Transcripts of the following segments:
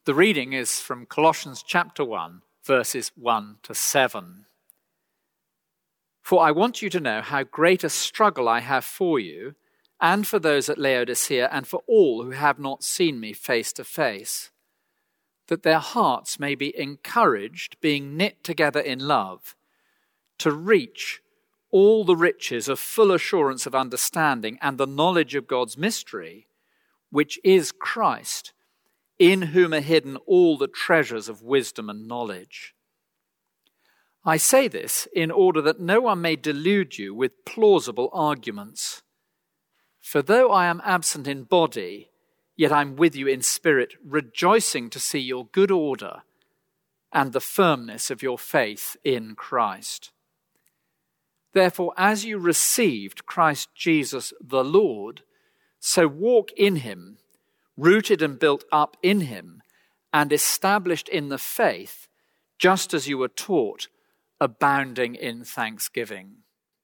The reading is from Colossians chapter 1, verses 1 to 7. For I want you to know how great a struggle I have for you, and for those at Laodicea, and for all who have not seen me face to face, that their hearts may be encouraged, being knit together in love, to reach all the riches of full assurance of understanding and the knowledge of God's mystery, which is Christ, in whom are hidden all the treasures of wisdom and knowledge. I say this in order that no one may delude you with plausible arguments. For though I am absent in body, yet I am with you in spirit, rejoicing to see your good order and the firmness of your faith in Christ. Therefore, as you received Christ Jesus the Lord, so walk in him, rooted and built up in him, and established in the faith, just as you were taught, abounding in thanksgiving.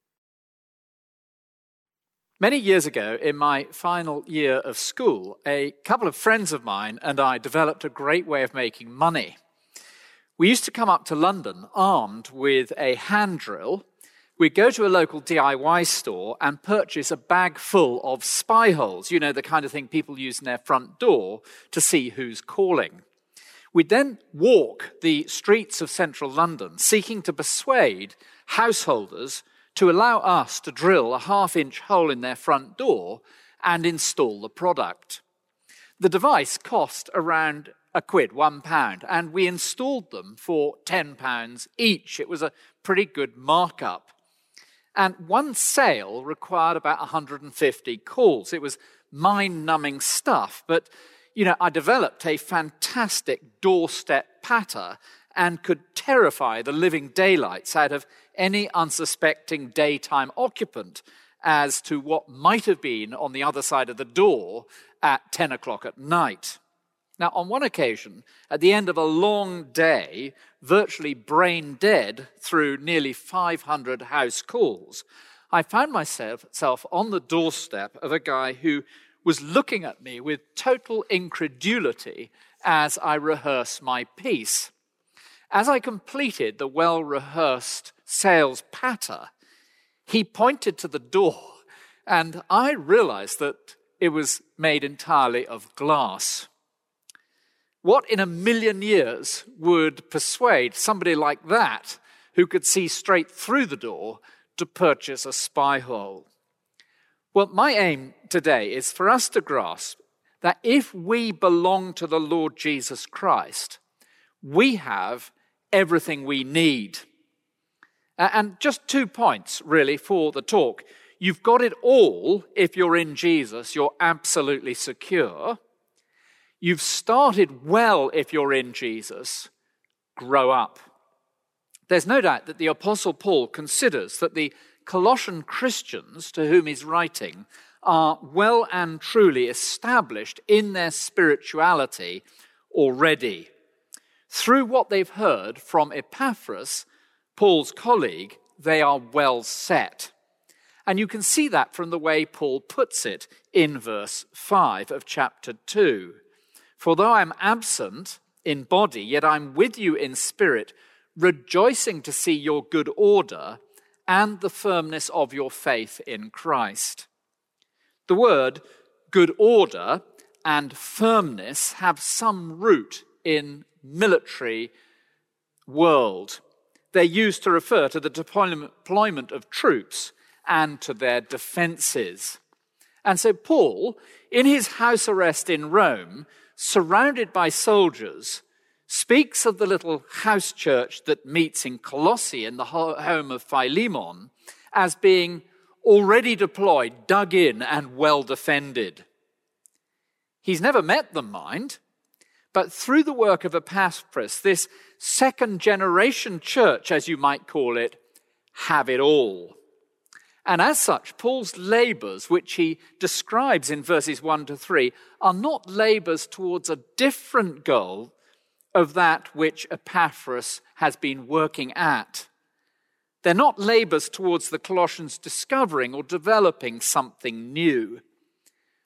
Many years ago, in my final year of school, a couple of friends of mine and I developed a great way of making money. We used to come up to London armed with a hand drill. We'd go to a local DIY store and purchase a bag full of spy holes, you know, the kind of thing people use in their front door to see who's calling. We'd then walk the streets of central London, seeking to persuade householders to allow us to drill a half-inch hole in their front door and install the product. The device cost around £1, and we installed them for £10 each. It was a pretty good markup. And one sale required about 150 calls. It was mind-numbing stuff, but, I developed a fantastic doorstep patter and could terrify the living daylights out of any unsuspecting daytime occupant as to what might have been on the other side of the door at 10 o'clock at night. Now, on one occasion, at the end of a long day, virtually brain dead through nearly 500 house calls, I found myself on the doorstep of a guy who was looking at me with total incredulity as I rehearsed my piece. As I completed the well-rehearsed sales patter, he pointed to the door, and I realized that it was made entirely of glass. What in a million years would persuade somebody like that, who could see straight through the door, to purchase a spy hole? Well, my aim today is for us to grasp that if we belong to the Lord Jesus Christ, we have everything we need. And just 2 points, really, for the talk. You've got it all if you're in Jesus. You're absolutely secure. You've started well if you're in Jesus. Grow up. There's no doubt that the Apostle Paul considers that the Colossian Christians to whom he's writing are well and truly established in their spirituality already. Through what they've heard from Epaphras, Paul's colleague, they are well set. And you can see that from the way Paul puts it in verse 5 of chapter 2. For though I am absent in body, yet I'm with you in spirit, rejoicing to see your good order and the firmness of your faith in Christ. The word good order and firmness have some root in military world. They're used to refer to the deployment of troops and to their defenses. And so Paul, in his house arrest in Rome, surrounded by soldiers, speaks of the little house church that meets in Colossae in the home of Philemon as being already deployed, dug in, and well defended. He's never met them, mind, but through the work of Epaphras, this second-generation church, as you might call it, have it all. And as such, Paul's labors, which he describes in verses 1 to 3, are not labors towards a different goal of that which Epaphras has been working at. They're not labors towards the Colossians discovering or developing something new.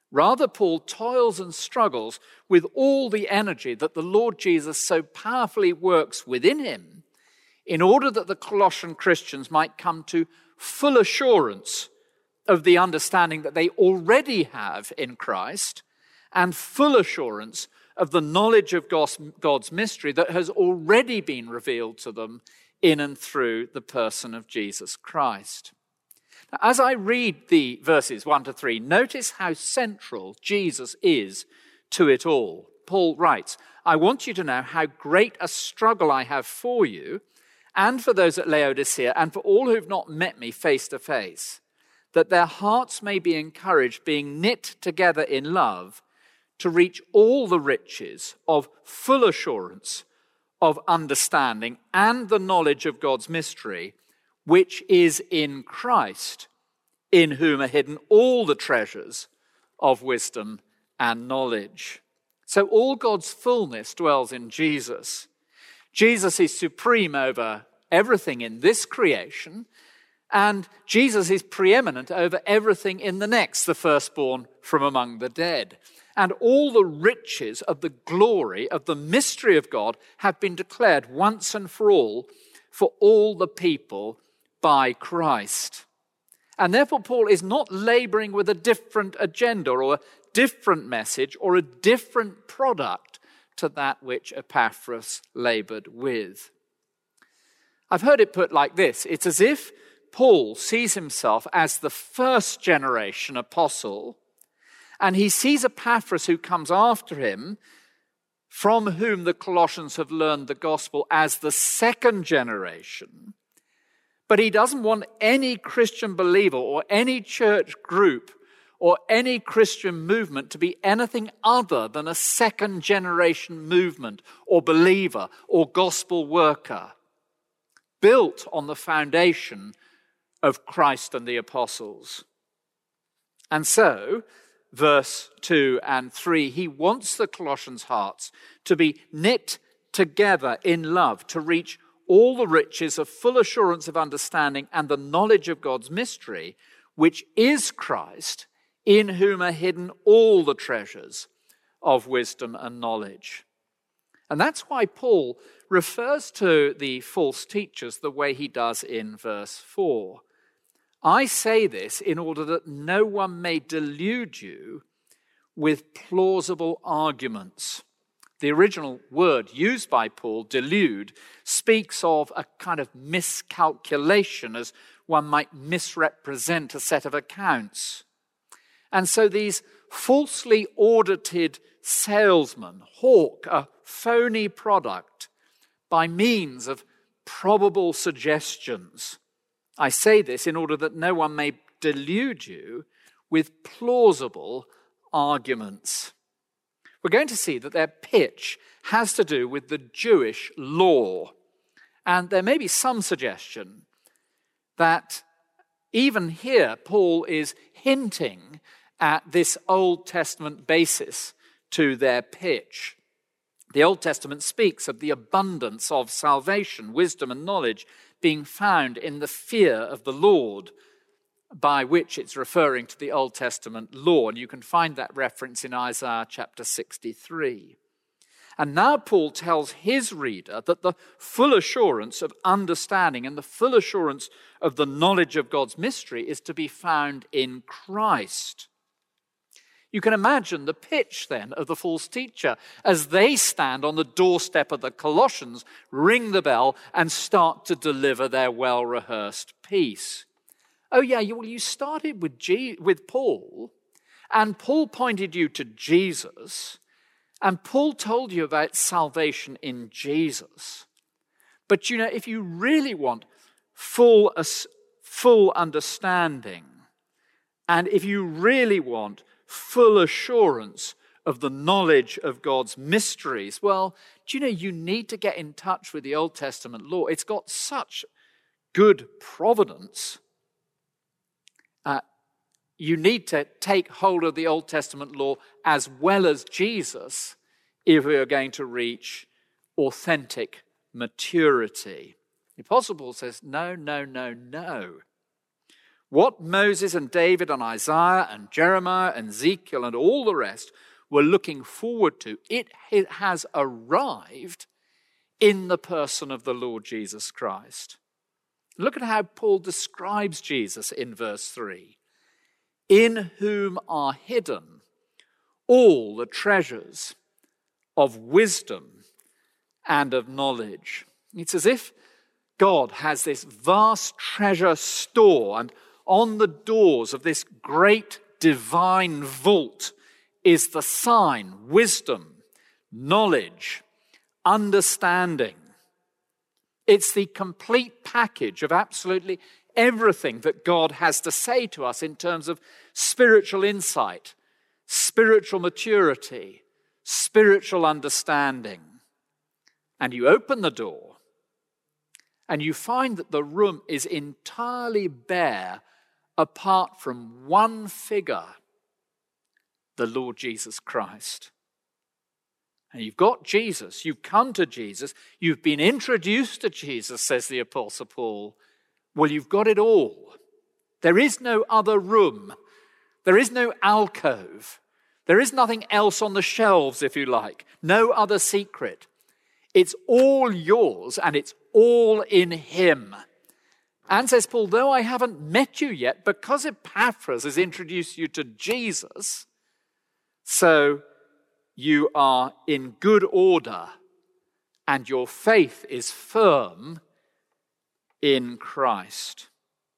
Rather, Paul toils and struggles with all the energy that the Lord Jesus so powerfully works within him in order that the Colossian Christians might come to full assurance of the understanding that they already have in Christ and full assurance of the knowledge of God's mystery that has already been revealed to them in and through the person of Jesus Christ. Now, as I read the verses 1 to 3, notice how central Jesus is to it all. Paul writes, "I want you to know how great a struggle I have for you and for those at Laodicea and for all who have not met me face to face, that their hearts may be encouraged, being knit together in love, to reach all the riches of full assurance of understanding and the knowledge of God's mystery, which is in Christ, in whom are hidden all the treasures of wisdom and knowledge." So all God's fullness dwells in Jesus. Jesus is supreme over everything in this creation, and Jesus is preeminent over everything in the next, the firstborn from among the dead. And all the riches of the glory of the mystery of God have been declared once and for all the people by Christ. And therefore, Paul is not laboring with a different agenda or a different message or a different product to that which Epaphras labored with. I've heard it put like this: it's as if Paul sees himself as the first generation apostle, and he sees Epaphras who comes after him, from whom the Colossians have learned the gospel, as the second generation. But he doesn't want any Christian believer or any church group or any Christian movement to be anything other than a second generation movement or believer or gospel worker, built on the foundation of Christ and the apostles. And so, verse 2 and 3, he wants the Colossians' hearts to be knit together in love, to reach all the riches of full assurance of understanding and the knowledge of God's mystery, which is Christ, in whom are hidden all the treasures of wisdom and knowledge. And that's why Paul refers to the false teachers the way he does in verse 4. "I say this in order that no one may delude you with plausible arguments." The original word used by Paul, delude, speaks of a kind of miscalculation, as one might misrepresent a set of accounts. And so these falsely audited salesmen hawk a phony product by means of probable suggestions. I say this in order that no one may delude you with plausible arguments. We're going to see that their pitch has to do with the Jewish law. And there may be some suggestion that even here Paul is hinting at this Old Testament basis to their pitch. The Old Testament speaks of the abundance of salvation, wisdom, and knowledge being found in the fear of the Lord, by which it's referring to the Old Testament law. And you can find that reference in Isaiah chapter 63. And now Paul tells his reader that the full assurance of understanding and the full assurance of the knowledge of God's mystery is to be found in Christ. You can imagine the pitch then of the false teacher as they stand on the doorstep of the Colossians, ring the bell, and start to deliver their well-rehearsed piece. Oh yeah, you started with Paul, and Paul pointed you to Jesus, and Paul told you about salvation in Jesus. But if you really want full understanding, and if you really want full assurance of the knowledge of God's mysteries, well, you need to get in touch with the Old Testament law. It's got such good providence. You need to take hold of the Old Testament law as well as Jesus if we are going to reach authentic maturity. The Apostle Paul says, no. What Moses and David and Isaiah and Jeremiah and Ezekiel and all the rest were looking forward to, it has arrived in the person of the Lord Jesus Christ. Look at how Paul describes Jesus in verse 3. In whom are hidden all the treasures of wisdom and of knowledge. It's as if God has this vast treasure store, and on the doors of this great divine vault is the sign, wisdom, knowledge, understanding. It's the complete package of absolutely everything that God has to say to us in terms of spiritual insight, spiritual maturity, spiritual understanding. And you open the door and you find that the room is entirely bare apart from one figure, the Lord Jesus Christ. And you've got Jesus, you've come to Jesus, you've been introduced to Jesus, says the Apostle Paul. Well, you've got it all. There is no other room. There is no alcove. There is nothing else on the shelves, if you like. No other secret. It's all yours and it's all in him. And says Paul, though I haven't met you yet, because Epaphras has introduced you to Jesus, so you are in good order and your faith is firm in Christ.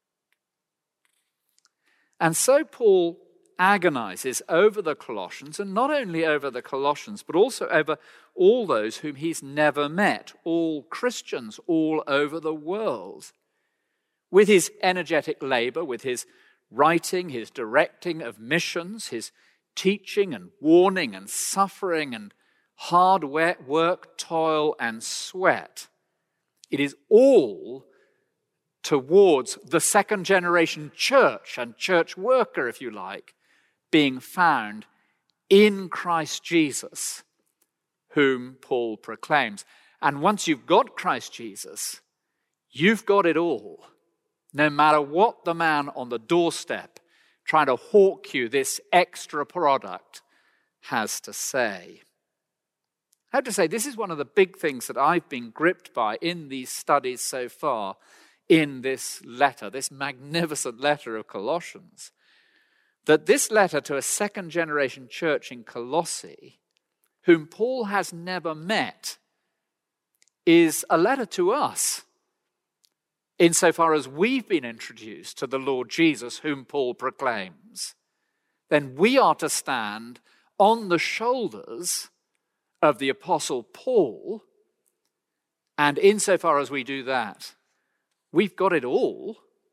And so Paul agonizes over the Colossians, and not only over the Colossians, but also over all those whom he's never met, all Christians all over the world. With his energetic labor, with his writing, his directing of missions, his teaching and warning and suffering and hard work, toil and sweat, it is all towards the second generation church and church worker, if you like, being found in Christ Jesus, whom Paul proclaims. And once you've got Christ Jesus, you've got it all. No matter what the man on the doorstep trying to hawk you this extra product has to say. I have to say, this is one of the big things that I've been gripped by in these studies so far in this letter, this magnificent letter of Colossians, that this letter to a second generation church in Colossae, whom Paul has never met, is a letter to us, insofar as we've been introduced to the Lord Jesus, whom Paul proclaims. Then we are to stand on the shoulders of the Apostle Paul, and insofar as we do that, we've got it all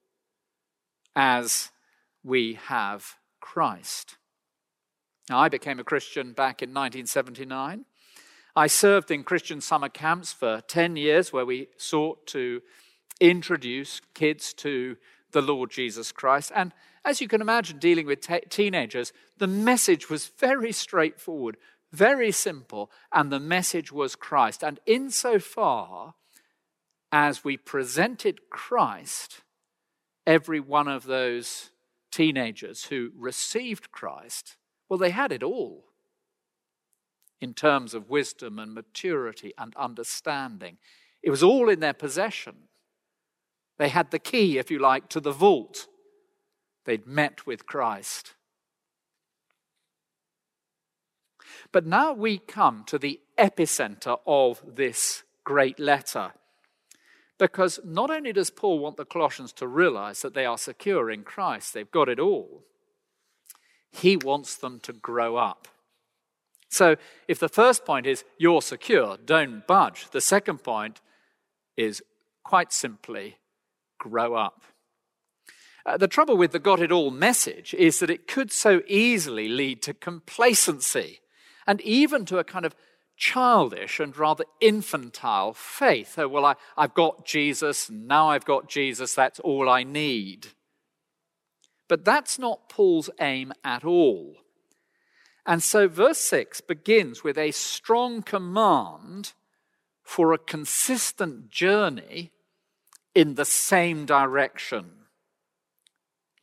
as we have Christ. Now, I became a Christian back in 1979. I served in Christian summer camps for 10 years where we sought to introduce kids to the Lord Jesus Christ. And as you can imagine, dealing with teenagers, the message was very straightforward, very simple, and the message was Christ. And insofar as we presented Christ, every one of those teenagers who received Christ, well, they had it all in terms of wisdom and maturity and understanding. It was all in their possession. They had the key, if you like, to the vault. They'd met with Christ. But now we come to the epicenter of this great letter, because not only does Paul want the Colossians to realize that they are secure in Christ, they've got it all, he wants them to grow up. So if the first point is you're secure, don't budge, the second point is quite simply grow up. The trouble with the got it all message is that it could so easily lead to complacency and even to a kind of childish and rather infantile faith. Oh, well, I've got Jesus, and now I've got Jesus, that's all I need. But that's not Paul's aim at all. And so verse 6 begins with a strong command for a consistent journey in the same direction.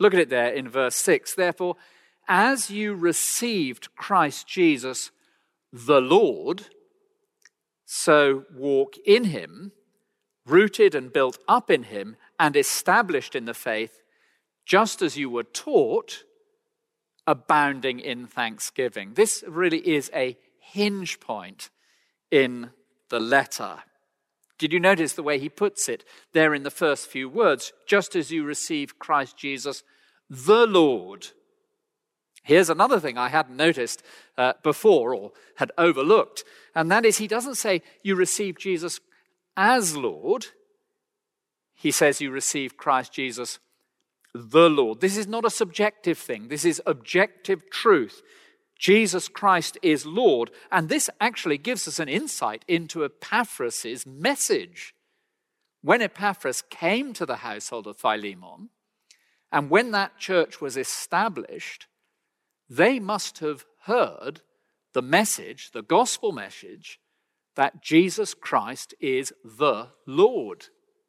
Look at it there in verse 6. Therefore, as you received Christ Jesus the Lord, so walk in him, rooted and built up in him and established in the faith, just as you were taught, abounding in thanksgiving. This really is a hinge point in the letter. Did you notice the way he puts it there in the first few words? Just as you receive Christ Jesus, the Lord. Here's another thing I hadn't noticed before or had overlooked, and that is he doesn't say you receive Jesus as Lord. He says you receive Christ Jesus, the Lord. This is not a subjective thing. This is objective truth. Jesus Christ is Lord. And this actually gives us an insight into Epaphras' message. When Epaphras came to the household of Philemon, and when that church was established, they must have heard the message, the gospel message, that Jesus Christ is the Lord.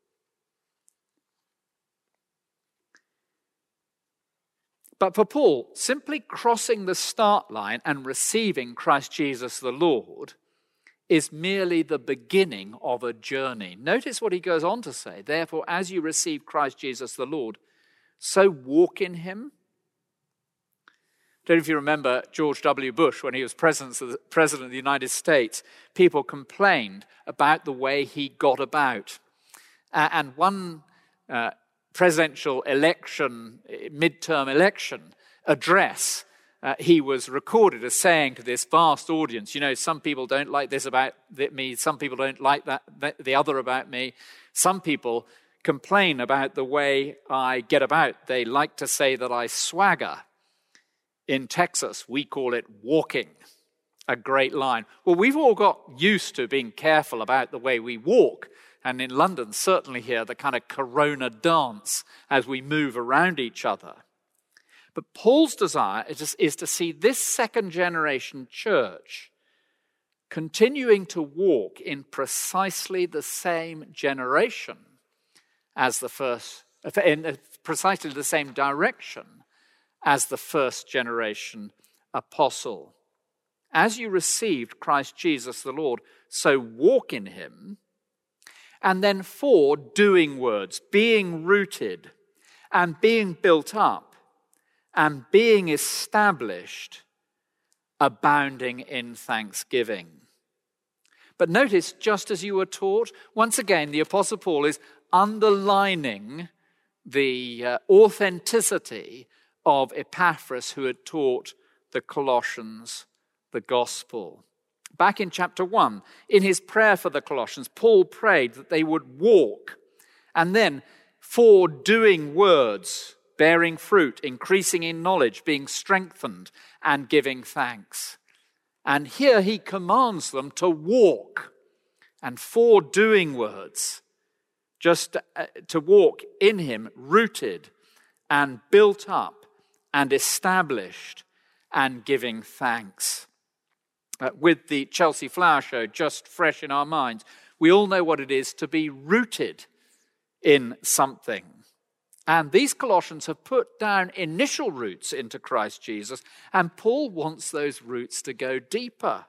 But for Paul, simply crossing the start line and receiving Christ Jesus the Lord is merely the beginning of a journey. Notice what he goes on to say. Therefore, as you receive Christ Jesus the Lord, so walk in him. I don't know if you remember George W. Bush when he was president of the United States. People complained about the way he got about. And one presidential election, midterm election address, he was recorded as saying to this vast audience, you know, some people don't like this about me, some people don't like the other about me, some people complain about the way I get about. They like to say that I swagger. In Texas, we call it walking. A great line. Well, we've all got used to being careful about the way we walk. And in London, certainly here, the kind of Corona dance as we move around each other. But Paul's desire is to see this second generation church continuing to walk in precisely the same generation as the first, in precisely the same direction as the first generation apostle. As you received Christ Jesus the Lord, so walk in him. And then 4 doing words, being rooted and being built up and being established, abounding in thanksgiving. But notice, just as you were taught, once again, the Apostle Paul is underlining the authenticity of Epaphras, who had taught the Colossians the gospel. Back in chapter 1, in his prayer for the Colossians, Paul prayed that they would walk. And then 4 doing words, bearing fruit, increasing in knowledge, being strengthened, and giving thanks. And here he commands them to walk. And 4 doing words, just to walk in him, rooted and built up and established and giving thanks. With the Chelsea Flower Show just fresh in our minds, we all know what it is to be rooted in something. And these Colossians have put down initial roots into Christ Jesus, and Paul wants those roots to go deeper.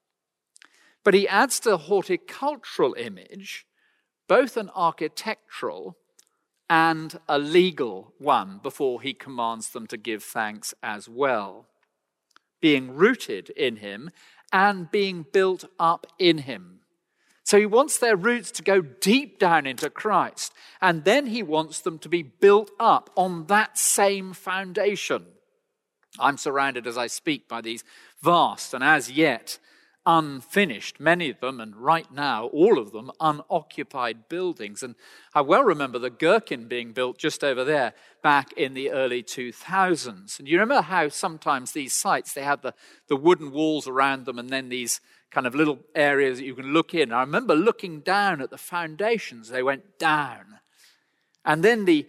But he adds to the horticultural image both an architectural and a legal one before he commands them to give thanks as well. Being rooted in him and being built up in him. So he wants their roots to go deep down into Christ, and then he wants them to be built up on that same foundation. I'm surrounded as I speak by these vast and as yet unfinished, many of them, and right now, all of them, unoccupied buildings. And I well remember the Gherkin being built just over there back in the early 2000s. And you remember how sometimes these sites, they had the wooden walls around them and then these kind of little areas that you can look in. I remember looking down at the foundations. They went down. And then the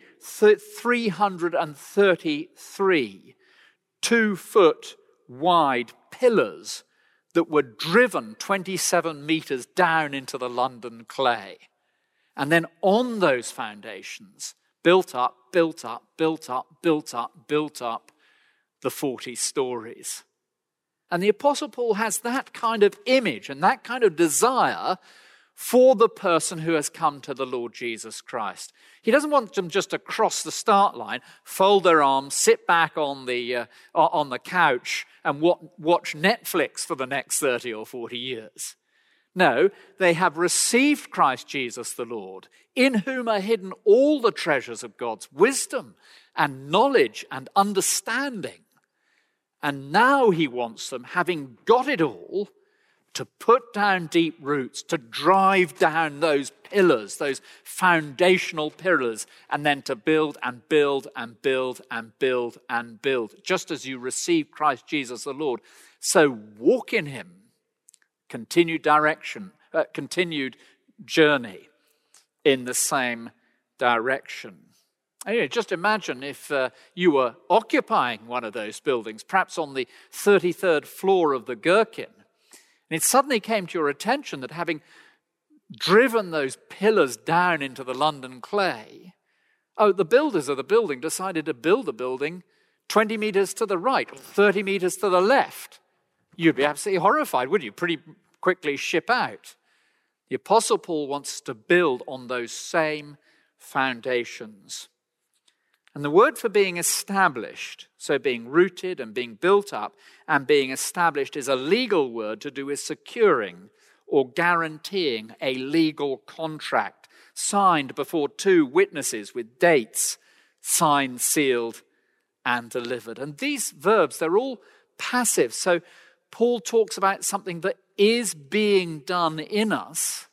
333 2-foot wide pillars that were driven 27 meters down into the London clay. And then on those foundations, built up, built up, built up, built up, built up the 40 stories. And the Apostle Paul has that kind of image and that kind of desire for the person who has come to the Lord Jesus Christ. He doesn't want them just to cross the start line, fold their arms, sit back on the couch and watch Netflix for the next 30 or 40 years. No, they have received Christ Jesus the Lord, in whom are hidden all the treasures of God's wisdom and knowledge and understanding. And now he wants them, having got it all, to put down deep roots, to drive down those pillars, those foundational pillars, and then to build and build and build and build and build. Just as you receive Christ Jesus the Lord, so walk in him. Continued journey in the same direction. Anyway, just imagine if you were occupying one of those buildings, perhaps on the 33rd floor of the Gherkin, and it suddenly came to your attention that having driven those pillars down into the London clay, the builders of the building decided to build the building 20 meters to the right, 30 meters to the left. You'd be absolutely horrified, wouldn't you? Pretty quickly ship out. The Apostle Paul wants to build on those same foundations. And the word for being established, so being rooted and being built up and being established, is a legal word to do with securing or guaranteeing a legal contract signed before two witnesses with dates signed, sealed, and delivered. And these verbs, they're all passive. So Paul talks about something that is being done in us,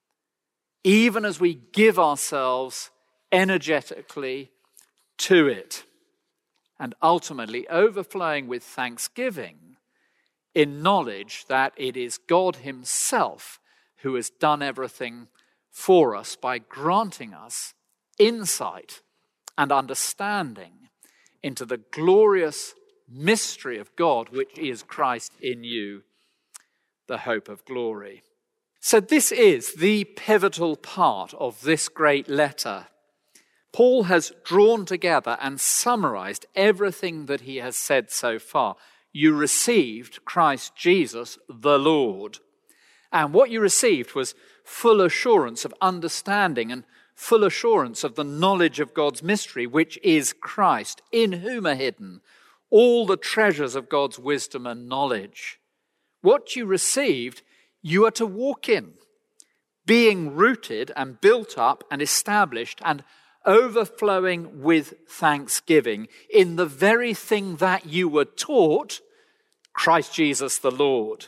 even as we give ourselves energetically to it, and ultimately overflowing with thanksgiving in knowledge that it is God himself who has done everything for us by granting us insight and understanding into the glorious mystery of God, which is Christ in you, the hope of glory. So this is the pivotal part of this great letter. Paul has drawn together and summarized everything that he has said so far. You received Christ Jesus the Lord. And what you received was full assurance of understanding and full assurance of the knowledge of God's mystery, which is Christ, in whom are hidden all the treasures of God's wisdom and knowledge. What you received, you are to walk in, being rooted and built up and established and overflowing with thanksgiving in the very thing that you were taught, Christ Jesus the Lord.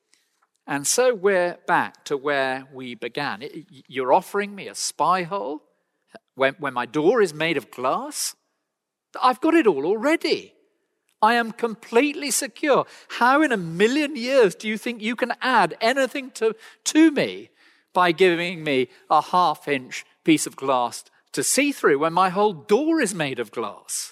And so we're back to where we began. You're offering me a spy hole when my door is made of glass? I've got it all already. I am completely secure. How in a million years do you think you can add anything to me by giving me a half-inch piece of glass to see through when my whole door is made of glass?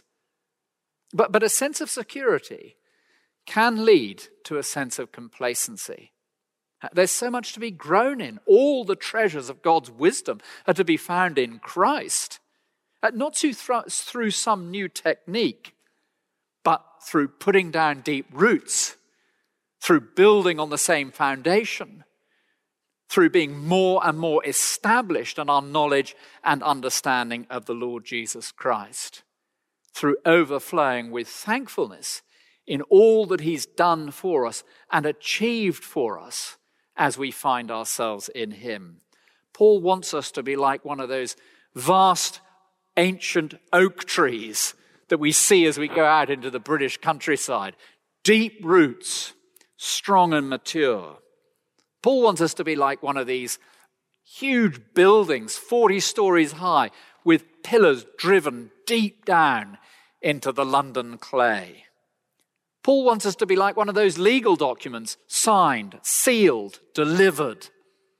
But a sense of security can lead to a sense of complacency. There's so much to be grown in. All the treasures of God's wisdom are to be found in Christ. Not through some new technique, but through putting down deep roots, through building on the same foundation, through being more and more established in our knowledge and understanding of the Lord Jesus Christ, through overflowing with thankfulness in all that he's done for us and achieved for us as we find ourselves in him. Paul wants us to be like one of those vast ancient oak trees that we see as we go out into the British countryside. Deep roots, strong and mature. Paul wants us to be like one of these huge buildings, 40 stories high, with pillars driven deep down into the London clay. Paul wants us to be like one of those legal documents, signed, sealed, delivered.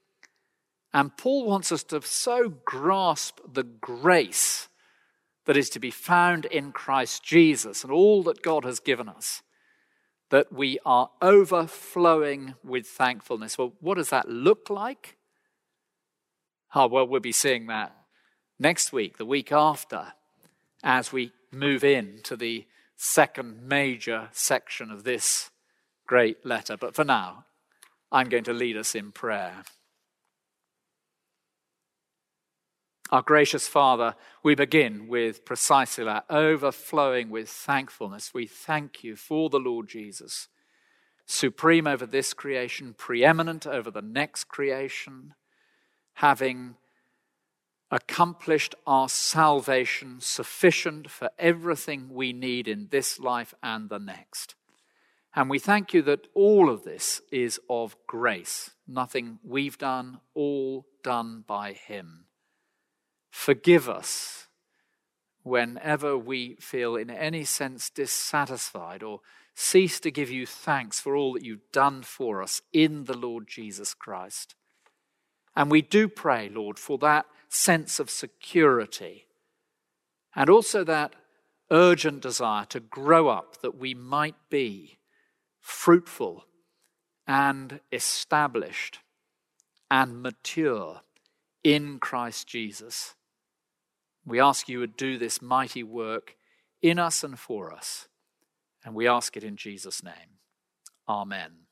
And Paul wants us to so grasp the grace that is to be found in Christ Jesus and all that God has given us, that we are overflowing with thankfulness. Well, what does that look like? Well, we'll be seeing that next week, the week after, as we move into the second major section of this great letter. But for now, I'm going to lead us in prayer. Our gracious Father, we begin with precisely that, overflowing with thankfulness. We thank you for the Lord Jesus, supreme over this creation, preeminent over the next creation, having accomplished our salvation, sufficient for everything we need in this life and the next. And we thank you that all of this is of grace, nothing we've done, all done by him. Forgive us whenever we feel in any sense dissatisfied or cease to give you thanks for all that you've done for us in the Lord Jesus Christ. And we do pray, Lord, for that sense of security and also that urgent desire to grow up that we might be fruitful and established and mature in Christ Jesus. We ask you would do this mighty work in us and for us, and we ask it in Jesus' name. Amen.